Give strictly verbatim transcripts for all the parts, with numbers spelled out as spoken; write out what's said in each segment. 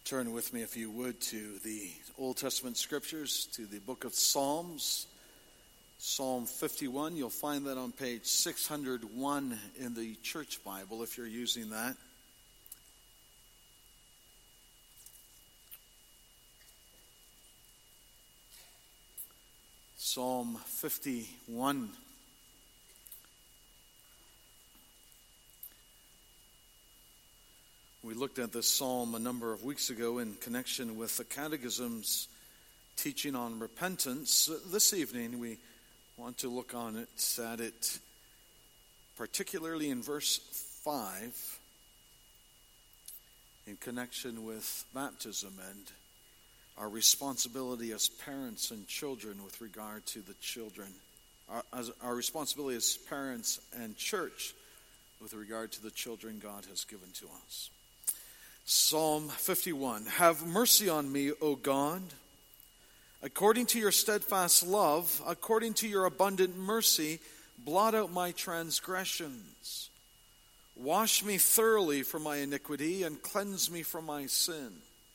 Turn with me, if you would, to the Old Testament scriptures, to the book of Psalms, Psalm fifty-one. You'll find that on page six hundred one in the Church Bible, if you're using that. Psalm fifty-one. We looked at this psalm a number of weeks ago in connection with the Catechism's teaching on repentance. This evening we want to look on it, at it, particularly in verse five, in connection with baptism and our responsibility as parents and children with regard to the children. Our, as our responsibility as parents and church with regard to the children God has given to us. Psalm fifty-one. Have mercy on me, O God, according to your steadfast love, according to your abundant mercy, blot out my transgressions. Wash me thoroughly from my iniquity and cleanse me from my sin.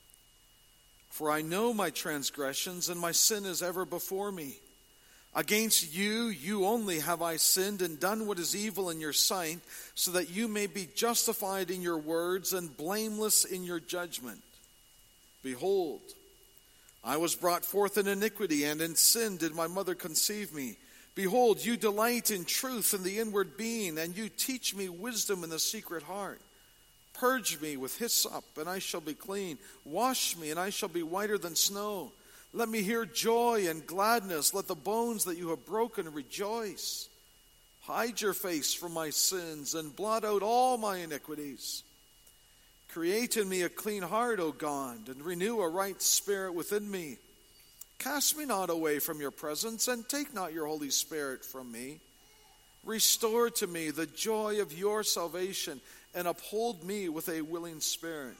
For I know my transgressions, and my sin is ever before me. Against you, you only have I sinned and done what is evil in your sight, so that you may be justified in your words and blameless in your judgment. Behold, I was brought forth in iniquity, and in sin did my mother conceive me. Behold, you delight in truth in the inward being, and you teach me wisdom in the secret heart. Purge me with hyssop, and I shall be clean. Wash me, and I shall be whiter than snow. Let me hear joy and gladness. Let the bones that you have broken rejoice. Hide your face from my sins and blot out all my iniquities. Create in me a clean heart, O God, and renew a right spirit within me. Cast me not away from your presence, and take not your Holy Spirit from me. Restore to me the joy of your salvation, and uphold me with a willing spirit.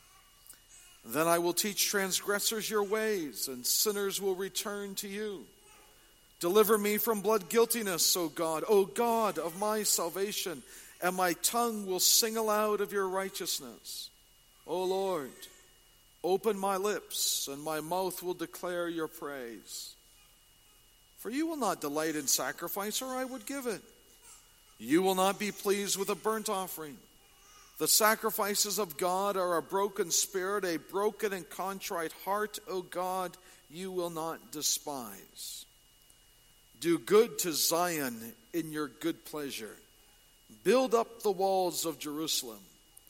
Then I will teach transgressors your ways, and sinners will return to you. Deliver me from blood guiltiness, O God, O God of my salvation, and my tongue will sing aloud of your righteousness. O Lord, open my lips, and my mouth will declare your praise. For you will not delight in sacrifice, or I would give it. You will not be pleased with a burnt offering. The sacrifices of God are a broken spirit, a broken and contrite heart, O God, you will not despise. Do good to Zion in your good pleasure. Build up the walls of Jerusalem.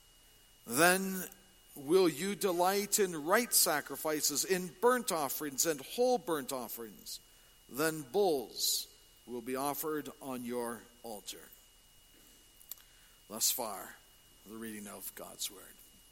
Then will you delight in right sacrifices, in burnt offerings and whole burnt offerings. Then bulls will be offered on your altar. Thus far, the reading of God's Word.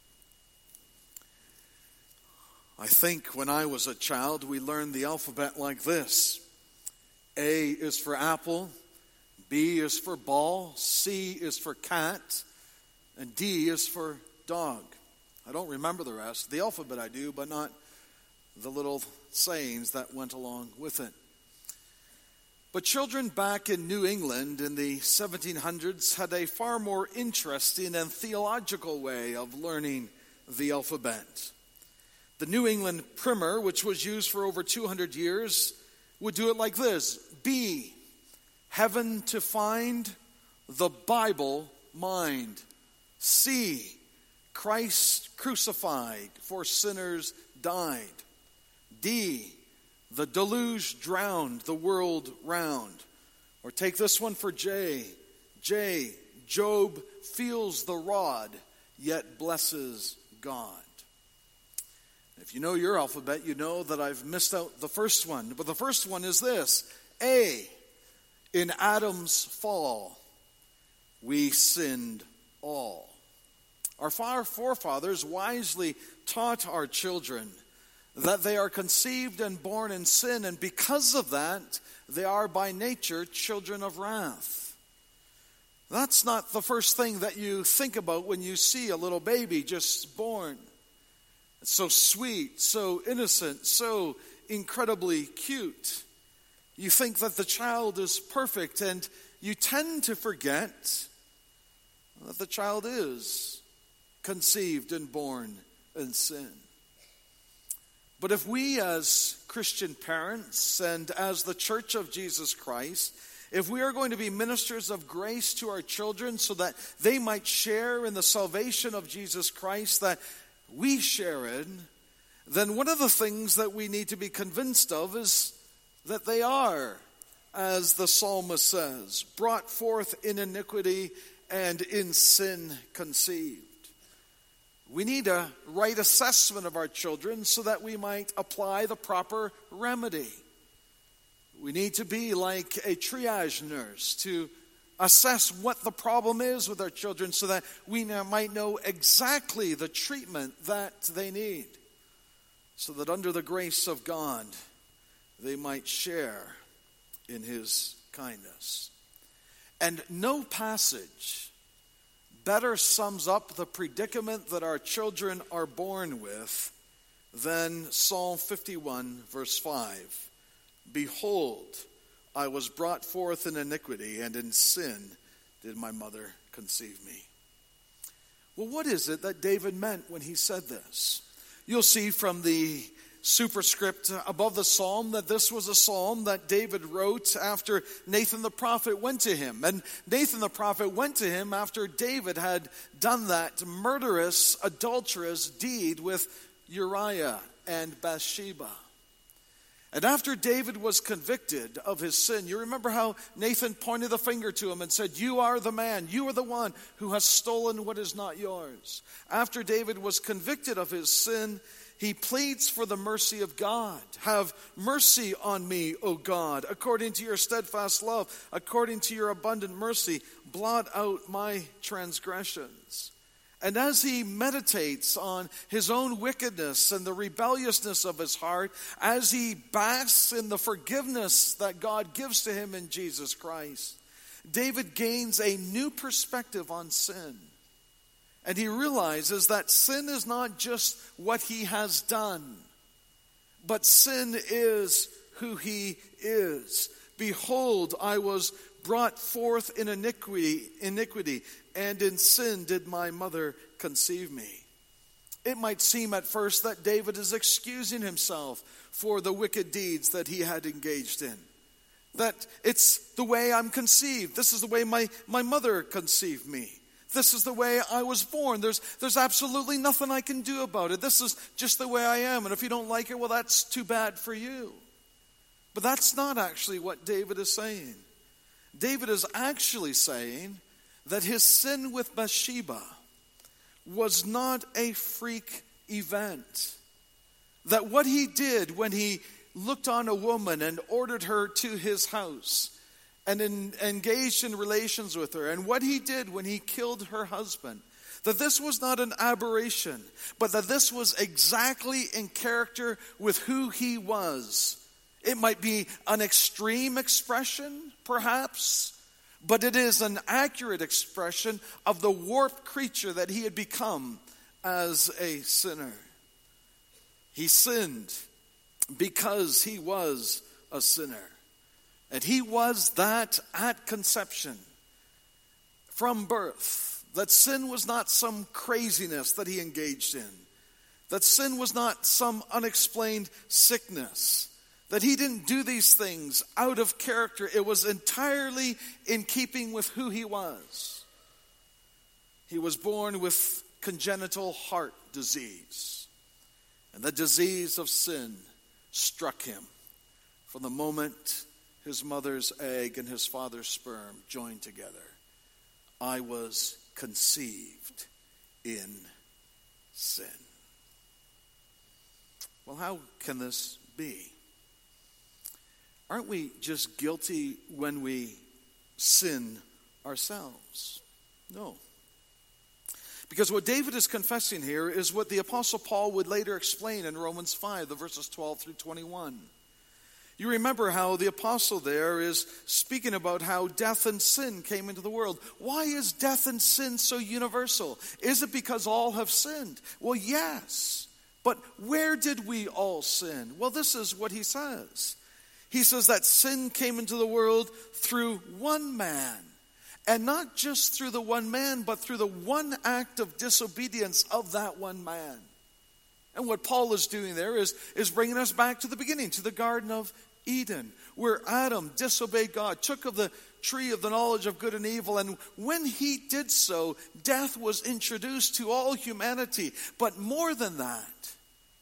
I think when I was a child, we learned the alphabet like this. A is for apple, B is for ball, C is for cat, and D is for dog. I don't remember the rest. The alphabet I do, but not the little sayings that went along with it. But children back in New England in the seventeen hundreds had a far more interesting and theological way of learning the alphabet. The New England primer, which was used for over two hundred years, would do it like this. B, heaven to find, the Bible mind. C, Christ crucified, for sinners died. D, the deluge drowned the world round. Or take this one for J. J, Job feels the rod, yet blesses God. If you know your alphabet, you know that I've missed out the first one. But the first one is this. A, in Adam's fall, we sinned all. Our forefathers wisely taught our children that they are conceived and born in sin, and because of that, they are by nature children of wrath. That's not the first thing that you think about when you see a little baby just born. It's so sweet, so innocent, so incredibly cute. You think that the child is perfect, and you tend to forget that the child is conceived and born in sin. But if we as Christian parents and as the Church of Jesus Christ, if we are going to be ministers of grace to our children so that they might share in the salvation of Jesus Christ that we share in, then one of the things that we need to be convinced of is that they are, as the psalmist says, brought forth in iniquity and in sin conceived. We need a right assessment of our children so that we might apply the proper remedy. We need to be like a triage nurse to assess what the problem is with our children so that we might know exactly the treatment that they need, so that under the grace of God they might share in his kindness. And no passage better sums up the predicament that our children are born with than Psalm fifty-one, verse five. Behold, I was brought forth in iniquity, and in sin did my mother conceive me. Well, what is it that David meant when he said this? You'll see from the superscript above the psalm that this was a psalm that David wrote after Nathan the prophet went to him. And Nathan the prophet went to him after David had done that murderous, adulterous deed with Uriah and Bathsheba. And after David was convicted of his sin, you remember how Nathan pointed the finger to him and said, "You are the man, you are the one who has stolen what is not yours." After David was convicted of his sin, he pleads for the mercy of God. "Have mercy on me, O God, according to your steadfast love, according to your abundant mercy, blot out my transgressions." And as he meditates on his own wickedness and the rebelliousness of his heart, as he basks in the forgiveness that God gives to him in Jesus Christ, David gains a new perspective on sin. And he realizes that sin is not just what he has done, but sin is who he is. "Behold, I was brought forth in iniquity, iniquity, and in sin did my mother conceive me." It might seem at first that David is excusing himself for the wicked deeds that he had engaged in. That it's the way I'm conceived. This is the way my, my mother conceived me. This is the way I was born. There's, there's absolutely nothing I can do about it. This is just the way I am. And if you don't like it, well, that's too bad for you. But that's not actually what David is saying. David is actually saying that his sin with Bathsheba was not a freak event. That what he did when he looked on a woman and ordered her to his house and in, engaged in relations with her, and what he did when he killed her husband, that this was not an aberration, but that this was exactly in character with who he was. It might be an extreme expression, perhaps, but it is an accurate expression of the warped creature that he had become as a sinner. He sinned because he was a sinner. And he was that at conception, from birth. That sin was not some craziness that he engaged in. That sin was not some unexplained sickness. That he didn't do these things out of character. It was entirely in keeping with who he was. He was born with congenital heart disease. And the disease of sin struck him from the moment his mother's egg and his father's sperm joined together. I was conceived in sin. Well, how can this be? Aren't we just guilty when we sin ourselves? No. Because what David is confessing here is what the Apostle Paul would later explain in Romans five, the verses twelve through twenty-one. You remember how the apostle there is speaking about how death and sin came into the world. Why is death and sin so universal? Is it because all have sinned? Well, yes. But where did we all sin? Well, this is what he says. He says that sin came into the world through one man. And not just through the one man, but through the one act of disobedience of that one man. And what Paul is doing there is, is bringing us back to the beginning, to the Garden of Eden, where Adam disobeyed God, took of the tree of the knowledge of good and evil, and when he did so, death was introduced to all humanity. But more than that,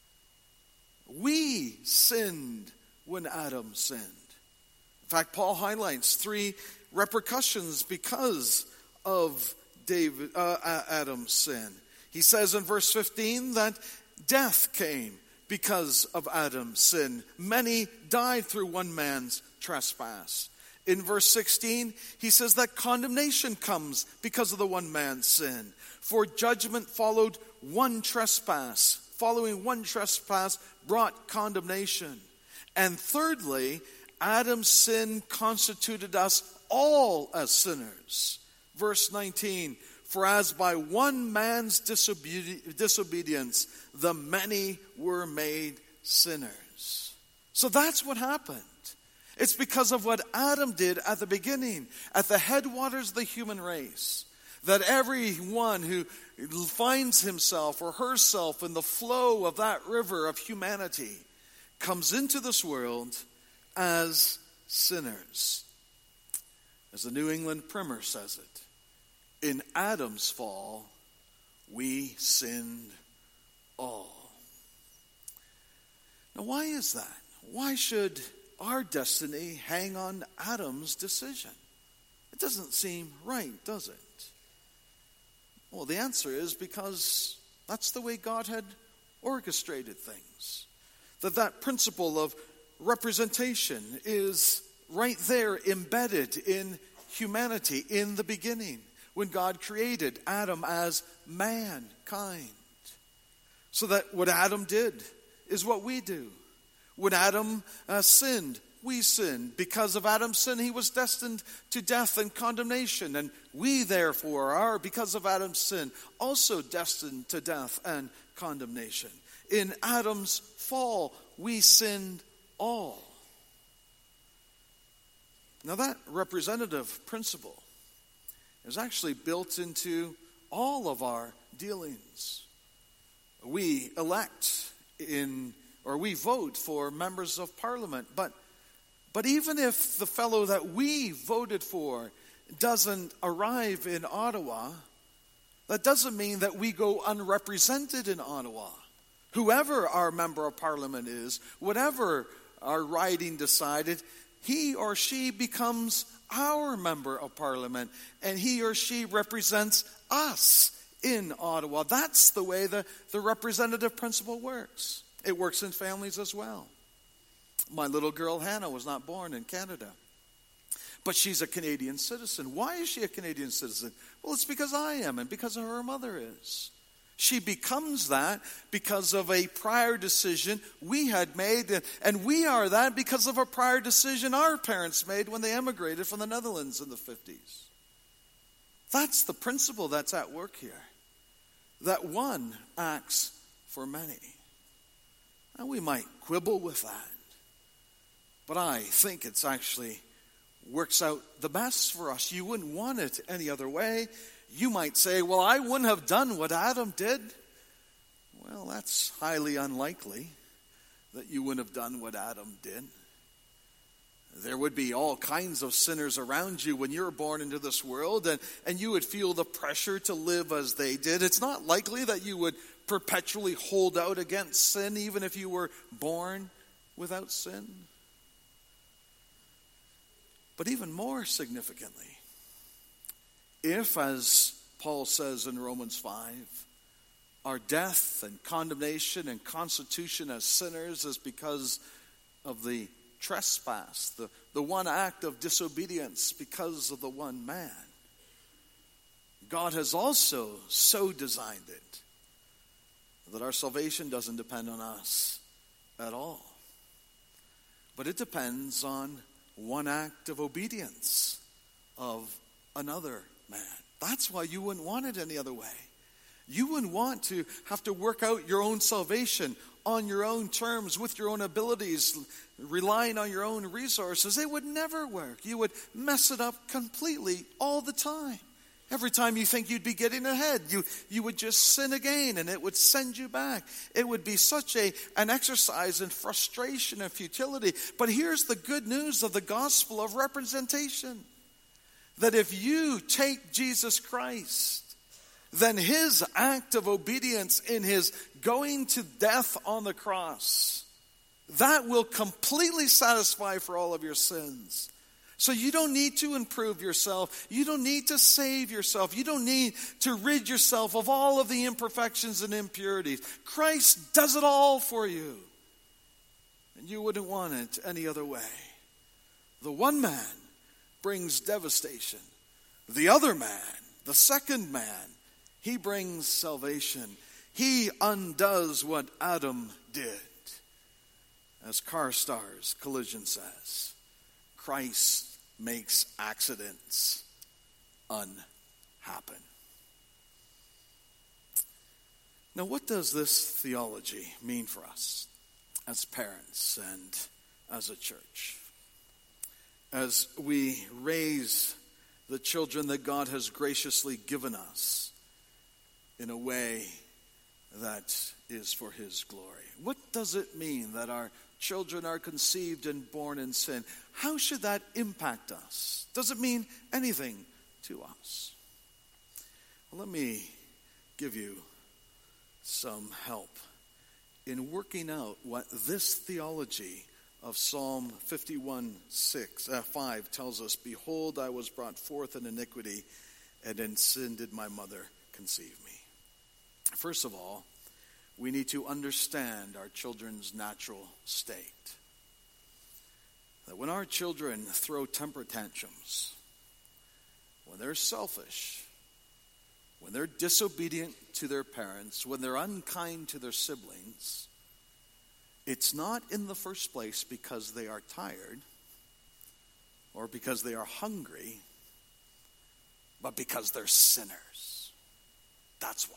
we sinned when Adam sinned. In fact, Paul highlights three repercussions because of David, uh, Adam's sin. He says in verse fifteen that death came because of Adam's sin. Many died through one man's trespass. In verse sixteen, he says that condemnation comes because of the one man's sin. For judgment followed one trespass. Following one trespass brought condemnation. And thirdly, Adam's sin constituted us all as sinners. Verse nineteen, for as by one man's disobe- disobedience, the many were made sinners. So that's what happened. It's because of what Adam did at the beginning, at the headwaters of the human race, that everyone who finds himself or herself in the flow of that river of humanity comes into this world as sinners. As the New England Primer says it, in Adam's fall, we sinned all. Now, why is that? Why should our destiny hang on Adam's decision? It doesn't seem right, does it? Well, the answer is because that's the way God had orchestrated things. That that principle of representation is right there embedded in humanity in the beginning when God created Adam as mankind. So that what Adam did is what we do. When Adam uh, sinned, we sinned. Because of Adam's sin, he was destined to death and condemnation. And we, therefore, are, because of Adam's sin, also destined to death and condemnation. In Adam's fall, we sinned all. Now that representative principle is actually built into all of our dealings. We elect in, or we vote for members of parliament, but but even if the fellow that we voted for doesn't arrive in Ottawa, that doesn't mean that we go unrepresented in Ottawa. Whoever our member of parliament is, whatever our riding decided, he or she becomes our member of parliament, and he or she represents us in Ottawa. That's the way the, the representative principle works. It works in families as well. My little girl Hannah was not born in Canada, but she's a Canadian citizen. Why is she a Canadian citizen? Well, it's because I am and because of her mother is. She becomes that because of a prior decision we had made, and we are that because of a prior decision our parents made when they emigrated from the Netherlands in the fifties. That's the principle that's at work here, that one acts for many. Now, we might quibble with that, but I think it's actually works out the best for us. You wouldn't want it any other way. You might say, well, I wouldn't have done what Adam did. Well, that's highly unlikely that you wouldn't have done what Adam did. There would be all kinds of sinners around you when you're born into this world, and, and you would feel the pressure to live as they did. It's not likely that you would perpetually hold out against sin, even if you were born without sin. But even more significantly, if, as Paul says in Romans five, our death and condemnation and constitution as sinners is because of the trespass, the, the one act of disobedience because of the one man, God has also so designed it that our salvation doesn't depend on us at all. But it depends on one act of obedience of another man. That's why you wouldn't want it any other way. You wouldn't want to have to work out your own salvation on your own terms, with your own abilities, relying on your own resources. It would never work. You would mess it up completely all the time. Every time you think you'd be getting ahead, you, you would just sin again and it would send you back. It would be such a, an exercise in frustration and futility. But here's the good news of the gospel of representation. That if you take Jesus Christ, then his act of obedience in his going to death on the cross, that will completely satisfy for all of your sins. So you don't need to improve yourself. You don't need to save yourself. You don't need to rid yourself of all of the imperfections and impurities. Christ does it all for you. And you wouldn't want it any other way. The one man brings devastation. The other man, the second man, he brings salvation. He undoes what Adam did. As Carstar's Collision says, Christ makes accidents unhappen. Now, what does this theology mean for us as parents and as a church? As we raise the children that God has graciously given us in a way that is for his glory. What does it mean that our children are conceived and born in sin? How should that impact us? Does it mean anything to us? Well, let me give you some help in working out what this theology of Psalm fifty-one, six, uh, five tells us. Behold, I was brought forth in iniquity, and in sin did my mother conceive me. First of all, we need to understand our children's natural state. That when our children throw temper tantrums, when they're selfish, when they're disobedient to their parents, when they're unkind to their siblings, it's not in the first place because they are tired or because they are hungry, but because they're sinners. That's why.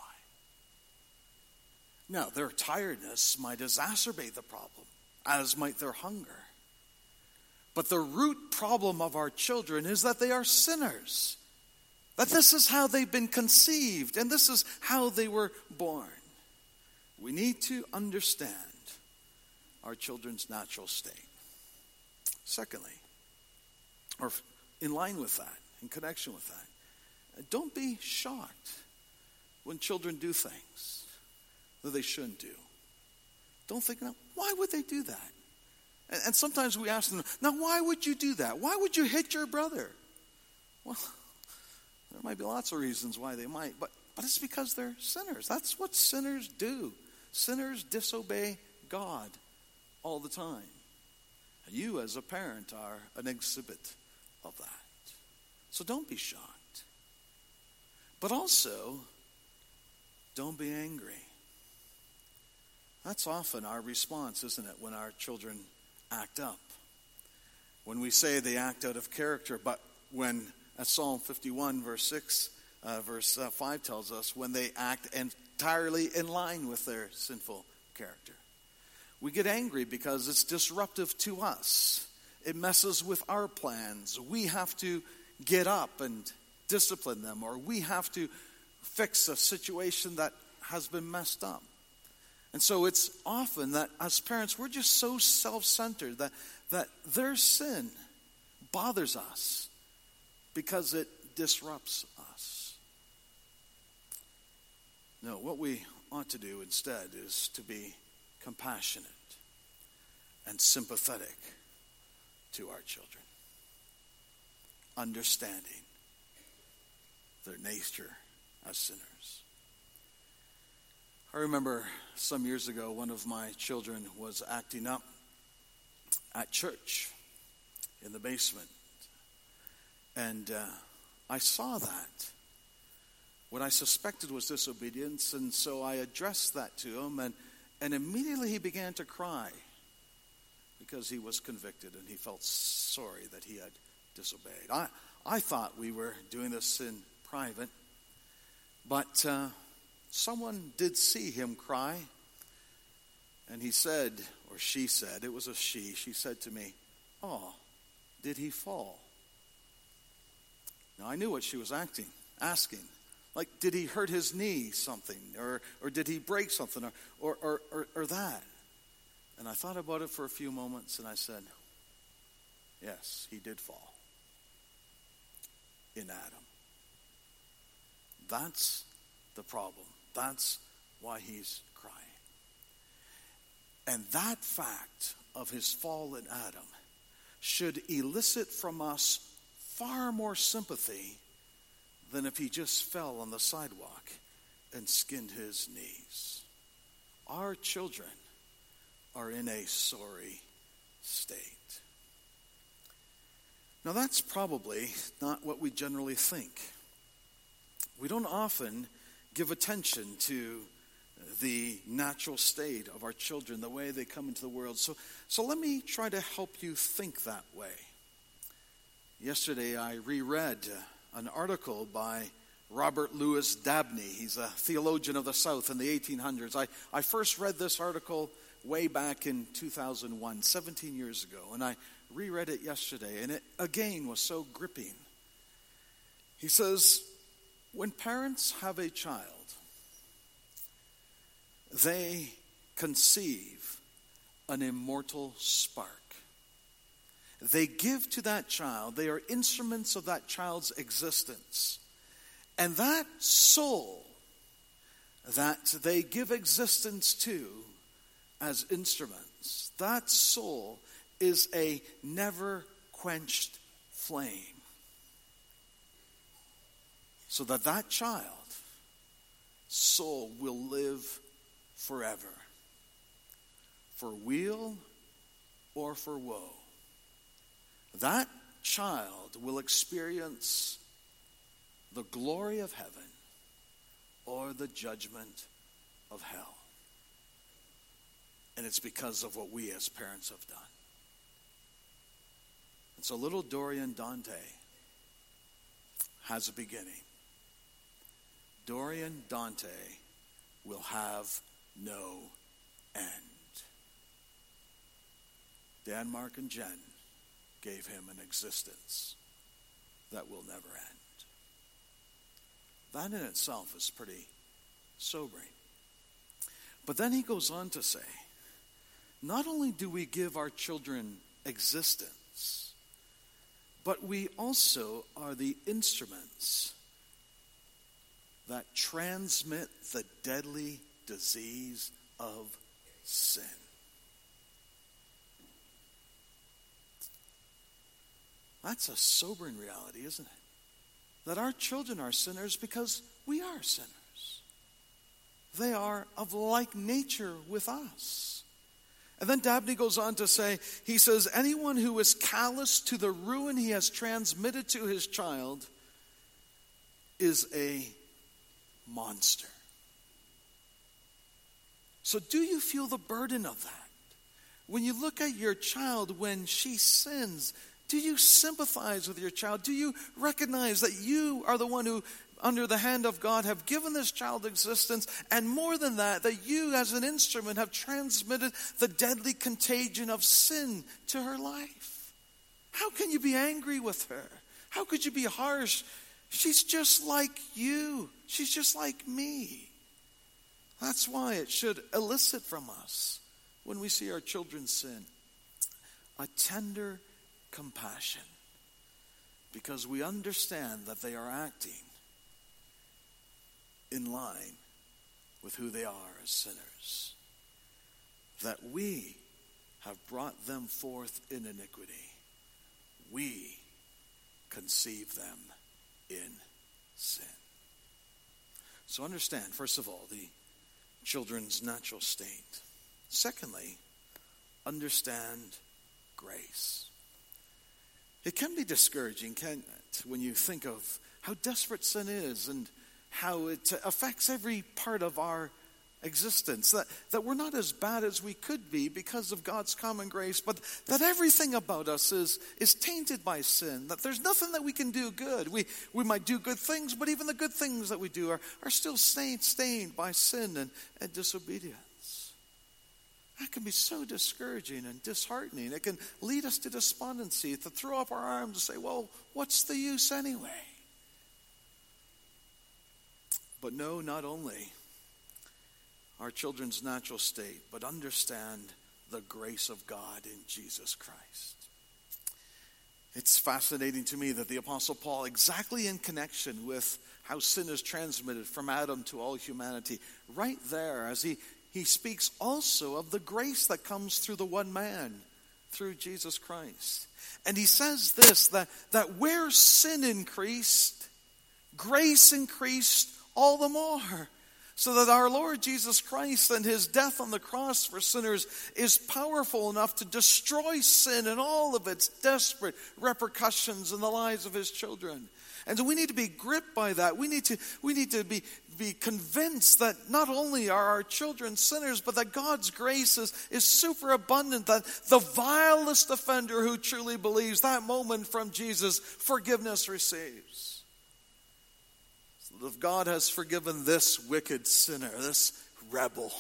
Now, their tiredness might exacerbate the problem, as might their hunger. But the root problem of our children is that they are sinners. That this is how they've been conceived, and this is how they were born. We need to understand our children's natural state. Secondly, or in line with that, in connection with that, don't be shocked when children do things that they shouldn't do. Don't think, now, why would they do that? And, and sometimes we ask them, now why would you do that? Why would you hit your brother? Well, there might be lots of reasons why they might, but, but it's because they're sinners. That's what sinners do. Sinners disobey God all the time. And you as a parent are an exhibit of that. So don't be shocked. But also, don't be angry. That's often our response, isn't it, when our children act up. When we say they act out of character, but when, as Psalm fifty-one, verse six, uh, verse uh, five tells us, when they act entirely in line with their sinful character. We get angry because it's disruptive to us. It messes with our plans. We have to get up and discipline them, or we have to fix a situation that has been messed up. And so it's often that as parents, we're just so self-centered that, that their sin bothers us because it disrupts us. No, what we ought to do instead is to be compassionate and sympathetic to our children, understanding their nature as sinners. I remember some years ago, one of my children was acting up at church in the basement. And uh, I saw that. What I suspected was disobedience, and so I addressed that to him, and, and immediately he began to cry because he was convicted and he felt sorry that he had disobeyed. I, I thought we were doing this in private, but uh, someone did see him cry, and he said, or she said, it was a she, she said to me, "Oh, did he fall?" Now, I knew what she was acting, asking. Like, did he hurt his knee something? Or or did he break something? Or or, or, or, or that? And I thought about it for a few moments and I said, yes, he did fall. In Adam. That's the problem. That's why he's crying. And that fact of his fall in Adam should elicit from us far more sympathy than if he just fell on the sidewalk and skinned his knees. Our children are in a sorry state. Now that's probably not what we generally think. We don't often give attention to the natural state of our children, the way they come into the world. So, so let me try to help you think that way. Yesterday I reread an article by Robert Louis Dabney. He's a theologian of the South in the eighteen hundreds. I, I first read this article way back in two thousand one, seventeen years ago, and I reread it yesterday, and it again was so gripping. He says, when parents have a child, they conceive an immortal spark. They give to that child, they are instruments of that child's existence. And that soul that they give existence to as instruments, that soul is a never quenched flame. So that that child soul will live forever, for weal or for woe. That child will experience the glory of heaven or the judgment of hell. And it's because of what we as parents have done. And so little Dorian Dante has a beginning. Dorian Dante will have no end. Dan, Mark, and Jen gave him an existence that will never end. That in itself is pretty sobering. But then he goes on to say, not only do we give our children existence, but we also are the instruments that transmit the deadly disease of sin. That's a sobering reality, isn't it? That our children are sinners because we are sinners. They are of like nature with us. And then Dabney goes on to say, he says, anyone who is callous to the ruin he has transmitted to his child is a monster. So do you feel the burden of that? When you look at your child when she sins, do you sympathize with your child? Do you recognize that you are the one who, under the hand of God, have given this child existence? And more than that, that you as an instrument have transmitted the deadly contagion of sin to her life. How can you be angry with her? How could you be harsh? She's just like you. She's just like me. That's why it should elicit from us, when we see our children sin, a tender compassion, because we understand that they are acting in line with who they are as sinners, that we have brought them forth in iniquity. We conceive them in sin. So understand, first of all, the children's natural state. Secondly, understand grace. It can be discouraging, can't it, when you think of how desperate sin is and how it affects every part of our existence. That, that we're not as bad as we could be because of God's common grace, but that everything about us is, is tainted by sin. That there's nothing that we can do good. We, we might do good things, but even the good things that we do are, are still stained, stained by sin and, and disobedience. That can be so discouraging and disheartening. It can lead us to despondency, to throw up our arms and say, well, what's the use anyway? but know not only our children's natural state, but understand the grace of God in Jesus Christ. It's fascinating to me that the Apostle Paul, exactly in connection with how sin is transmitted from Adam to all humanity, right there, as he, he speaks also of the grace that comes through the one man, through Jesus Christ. And he says this, that, that where sin increased, grace increased all the more. So that our Lord Jesus Christ and his death on the cross for sinners is powerful enough to destroy sin and all of its desperate repercussions in the lives of his children. And so we need to be gripped by that. We need to, we need to be, be convinced that not only are our children sinners, but that God's grace is, is super abundant, that the vilest offender who truly believes that moment from Jesus, forgiveness receives. If God has forgiven this wicked sinner, this rebel,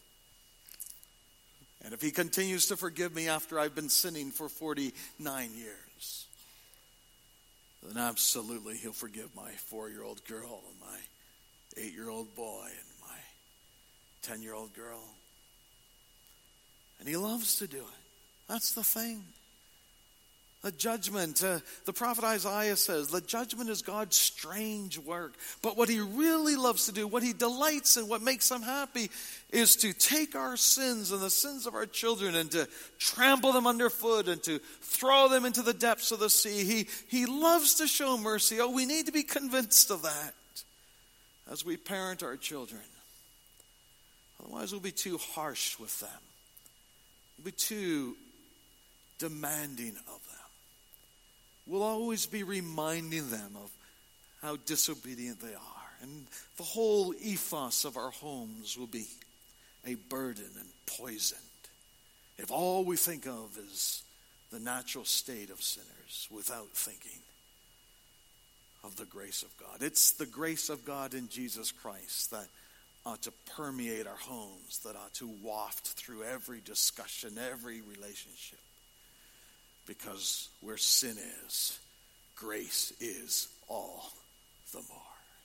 and if he continues to forgive me after I've been sinning for forty-nine years, then absolutely he'll forgive my four-year-old girl and my eight-year-old boy and my ten-year-old girl. And he loves to do it. That's the thing. The judgment, uh, the prophet Isaiah says, the judgment is God's strange work. But what he really loves to do, what he delights in, what makes him happy, is to take our sins and the sins of our children and to trample them underfoot and to throw them into the depths of the sea. He, he loves to show mercy. Oh, we need to be convinced of that as we parent our children. Otherwise, we'll be too harsh with them. We'll be too demanding of them. We'll always be reminding them of how disobedient they are. And the whole ethos of our homes will be a burden and poisoned if all we think of is the natural state of sinners without thinking of the grace of God. It's the grace of God in Jesus Christ that ought to permeate our homes, that ought to waft through every discussion, every relationship. Because where sin is, grace is all the more.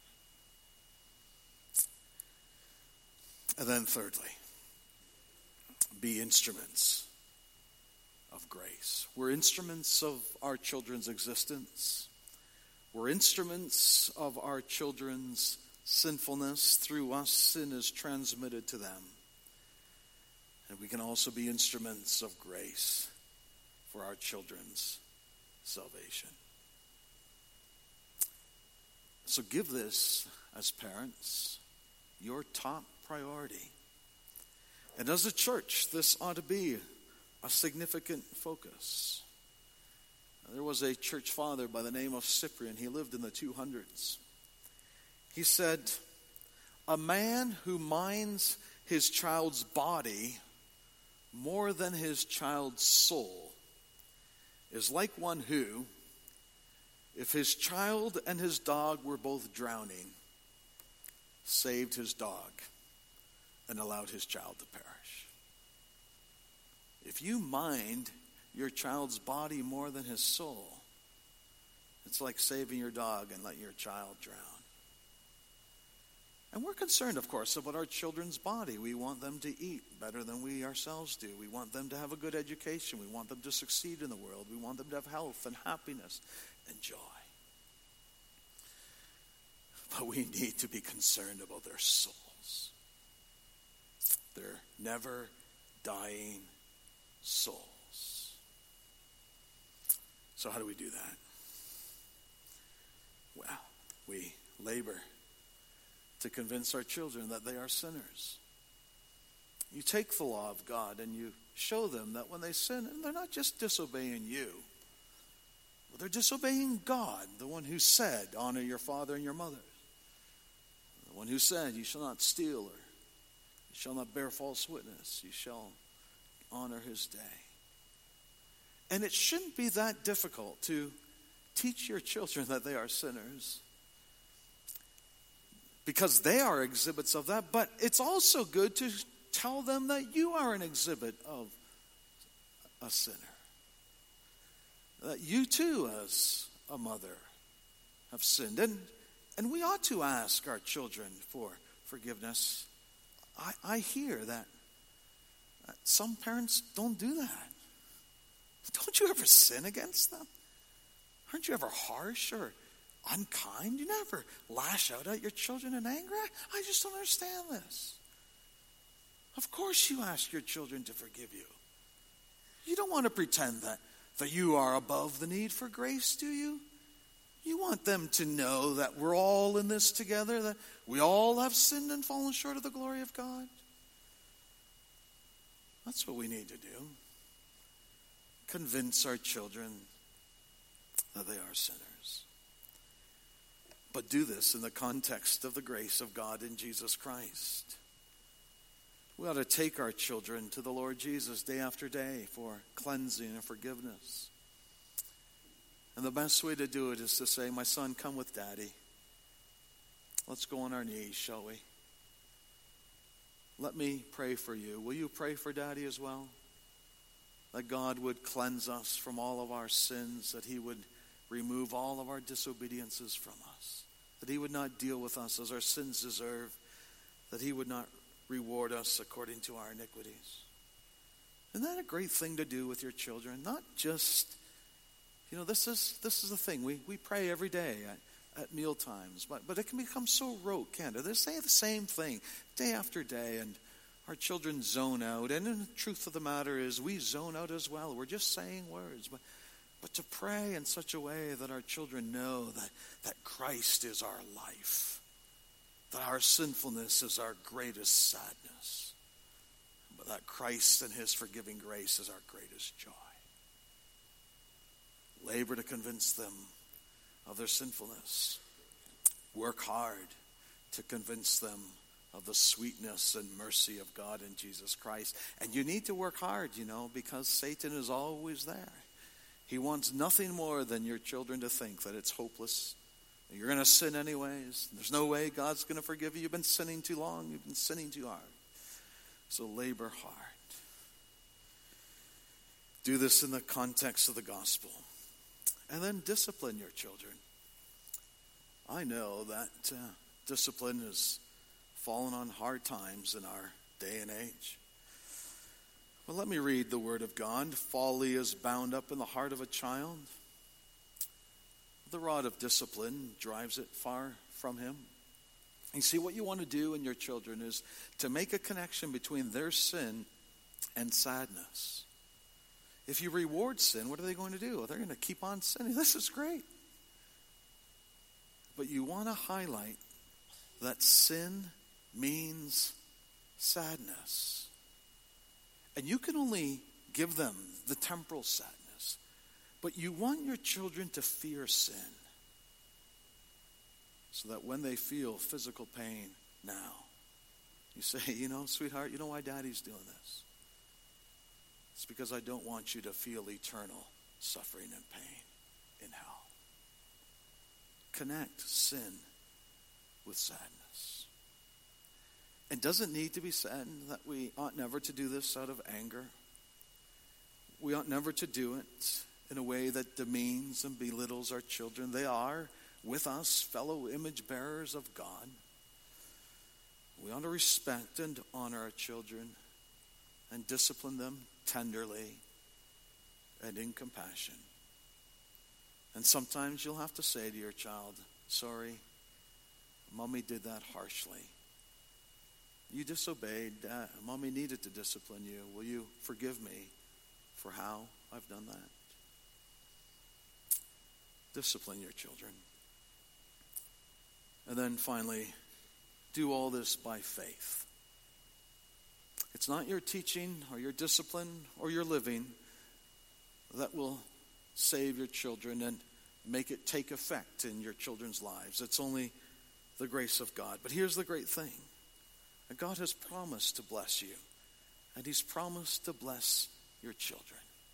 And then thirdly, be instruments of grace. We're instruments of our children's existence. We're instruments of our children's sinfulness. Through us, sin is transmitted to them. And we can also be instruments of grace for our children's salvation. So give this, as parents, your top priority. And as a church, this ought to be a significant focus. There was a church father by the name of Cyprian. He lived in the two hundreds. He said, "A man who minds his child's body more than his child's soul is like one who, if his child and his dog were both drowning, saved his dog and allowed his child to perish." If you mind your child's body more than his soul, it's like saving your dog and letting your child drown. And we're concerned, of course, about our children's body. We want them to eat better than we ourselves do. We want them to have a good education. We want them to succeed in the world. We want them to have health and happiness and joy. But we need to be concerned about their souls. Their never dying souls. So how do we do that? Well, we labor to convince our children that they are sinners. You take the law of God and you show them that when they sin, and they're not just disobeying you, but they're disobeying God, the one who said, honor your father and your mother. The one who said, you shall not steal, or you shall not bear false witness. You shall honor his day. And it shouldn't be that difficult to teach your children that they are sinners, because they are exhibits of that. But it's also good to tell them that you are an exhibit of a sinner. That you too, as a mother, have sinned. And, And we ought to ask our children for forgiveness. I, I hear that some parents don't do that. Don't you ever sin against them? Aren't you ever harsh or unkind? You never lash out at your children in anger? I, I just don't understand this. Of course you ask your children to forgive you. You don't want to pretend that, that you are above the need for grace, do you? You want them to know that we're all in this together, that we all have sinned and fallen short of the glory of God. That's what we need to do. Convince our children that they are sinners. But do this in the context of the grace of God in Jesus Christ. We ought to take our children to the Lord Jesus day after day for cleansing and forgiveness. And the best way to do it is to say, my son, come with Daddy. Let's go on our knees, shall we? Let me pray for you. Will you pray for Daddy as well? That God would cleanse us from all of our sins, that he would remove all of our disobediences from us, that he would not deal with us as our sins deserve, that he would not reward us according to our iniquities. Isn't that a great thing to do with your children? Not just, you know, this is this is the thing. We we pray every day at, at meal times, but, but it can become so rote, can't it? They say the same thing day after day, and our children zone out. And the truth of the matter is we zone out as well. We're just saying words. But, but to pray in such a way that our children know that, that Christ is our life, that our sinfulness is our greatest sadness, but that Christ and his forgiving grace is our greatest joy. Labor to convince them of their sinfulness. Work hard to convince them of the sweetness and mercy of God in Jesus Christ. And you need to work hard, you know, because Satan is always there. He wants nothing more than your children to think that it's hopeless. You're going to sin anyways. There's no way God's going to forgive you. You've been sinning too long. You've been sinning too hard. So labor hard. Do this in the context of the gospel. And then discipline your children. I know that uh, discipline is fallen on hard times in our day and age. Well, let me read the word of God. Folly is bound up in the heart of a child. The rod of discipline drives it far from him. You see, what you want to do in your children is to make a connection between their sin and sadness. If you reward sin, what are they going to do? They're going to keep on sinning. This is great. But you want to highlight that sin means sadness. And you can only give them the temporal sadness. But you want your children to fear sin. So that when they feel physical pain now, you say, you know, sweetheart, you know why Daddy's doing this? It's because I don't want you to feel eternal suffering and pain in hell. Connect sin with sadness. It doesn't need to be said that we ought never to do this out of anger. We ought never to do it in a way that demeans and belittles our children. They are, with us, fellow image bearers of God. We ought to respect and honor our children and discipline them tenderly and in compassion. And sometimes you'll have to say to your child, sorry, Mommy did that harshly. You disobeyed. Dad. Mommy needed to discipline you. Will you forgive me for how I've done that? Discipline your children. And then finally, do all this by faith. It's not your teaching or your discipline or your living that will save your children and make it take effect in your children's lives. It's only the grace of God. But here's the great thing. God has promised to bless you, and he's promised to bless your children.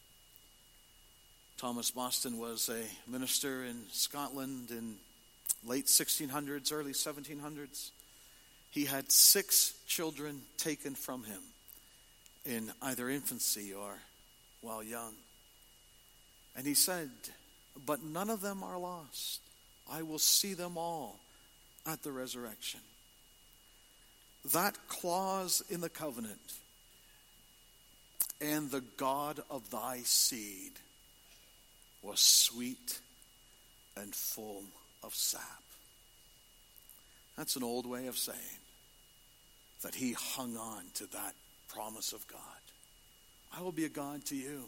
Thomas Boston was a minister in Scotland in late sixteen hundreds, early seventeen hundreds. He had six children taken from him in either infancy or while young. And he said, but none of them are lost. I will see them all at the resurrection. That clause in the covenant, and the God of thy seed, was sweet and full of sap. That's an old way of saying that he hung on to that promise of God. I will be a God to you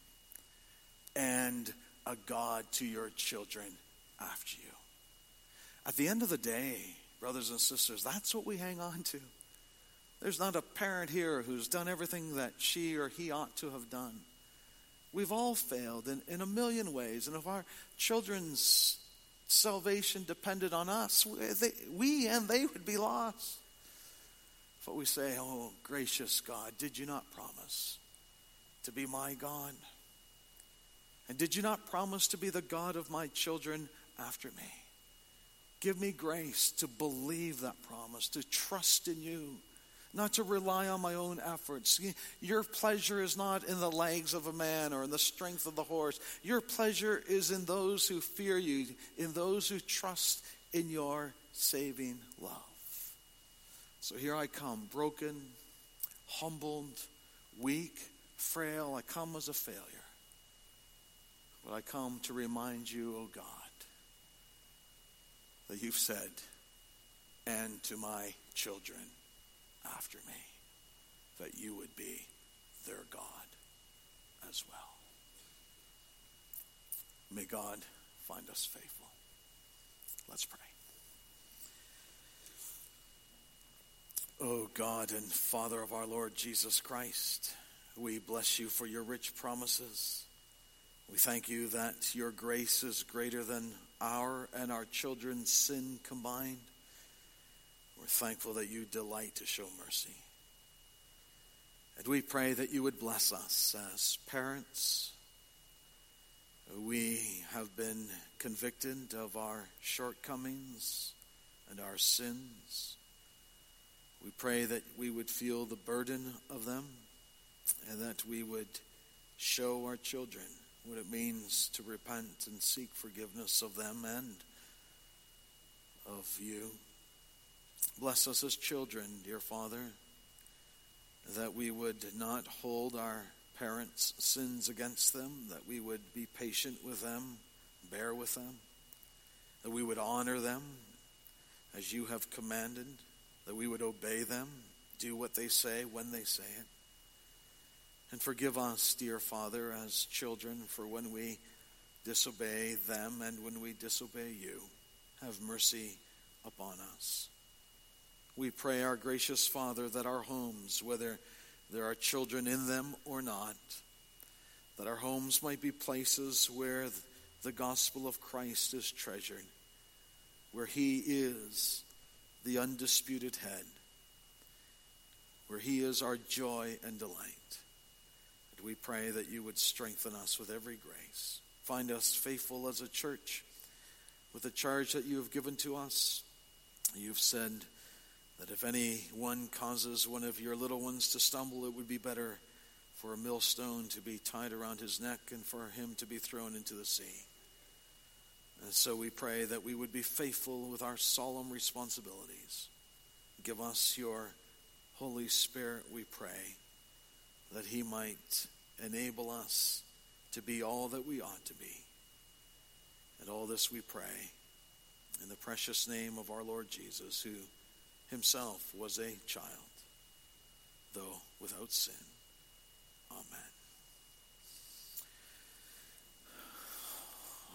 and a God to your children after you. At the end of the day, brothers and sisters, that's what we hang on to. There's not a parent here who's done everything that she or he ought to have done. We've all failed in, in a million ways. And if our children's salvation depended on us, we, they, we and they would be lost. But we say, oh, gracious God, did you not promise to be my God? And did you not promise to be the God of my children after me? Give me grace to believe that promise, to trust in you, not to rely on my own efforts. Your pleasure is not in the legs of a man or in the strength of the horse. Your pleasure is in those who fear you, in those who trust in your saving love. So here I come, broken, humbled, weak, frail. I come as a failure. But I come to remind you, oh God, that you've said, and to my children after me, that you would be their God as well. May God find us faithful. Let's pray. Oh God and Father of our Lord Jesus Christ, we bless you for your rich promises. We thank you that your grace is greater than our and our children's sin combined. We're thankful that you delight to show mercy. And we pray that you would bless us as parents. We have been convicted of our shortcomings and our sins. We pray that we would feel the burden of them and that we would show our children what it means to repent and seek forgiveness of them and of you. Bless us as children, dear Father, that we would not hold our parents' sins against them, that we would be patient with them, bear with them, that we would honor them as you have commanded, that we would obey them, do what they say when they say it. And forgive us, dear Father, as children, for when we disobey them and when we disobey you. Have mercy upon us. We pray, our gracious Father, that our homes, whether there are children in them or not, that our homes might be places where the gospel of Christ is treasured, where he is the undisputed head, where he is our joy and delight. And we pray that you would strengthen us with every grace. Find us faithful as a church with the charge that you have given to us. You've said that if anyone causes one of your little ones to stumble, it would be better for a millstone to be tied around his neck and for him to be thrown into the sea. And so we pray that we would be faithful with our solemn responsibilities. Give us your Holy Spirit, we pray, that he might enable us to be all that we ought to be. And all this we pray in the precious name of our Lord Jesus, who himself was a child, though without sin. Amen.